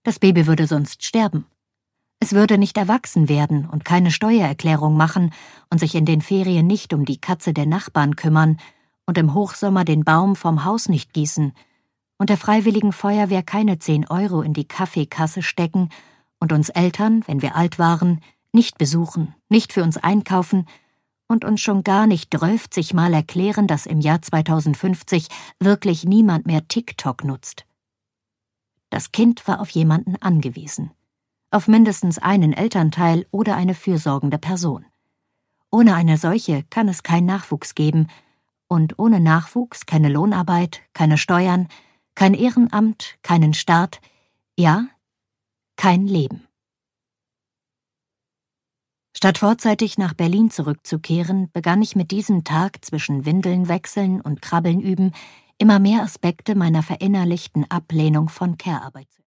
Das Baby würde sonst sterben. Es würde nicht erwachsen werden und keine Steuererklärung machen und sich in den Ferien nicht um die Katze der Nachbarn kümmern und im Hochsommer den Baum vom Haus nicht gießen und der Freiwilligen Feuerwehr keine 10 Euro in die Kaffeekasse stecken und uns Eltern, wenn wir alt waren, nicht besuchen, nicht für uns einkaufen und uns schon gar nicht 12 Mal erklären, dass im Jahr 2050 wirklich niemand mehr TikTok nutzt. Das Kind war auf jemanden angewiesen. Auf mindestens einen Elternteil oder eine fürsorgende Person. Ohne eine solche kann es keinen Nachwuchs geben und ohne Nachwuchs keine Lohnarbeit, keine Steuern, kein Ehrenamt, keinen Staat, ja, kein Leben. Statt vorzeitig nach Berlin zurückzukehren, begann ich mit diesem Tag zwischen Windeln wechseln und Krabbeln üben immer mehr Aspekte meiner verinnerlichten Ablehnung von Care-Arbeit zu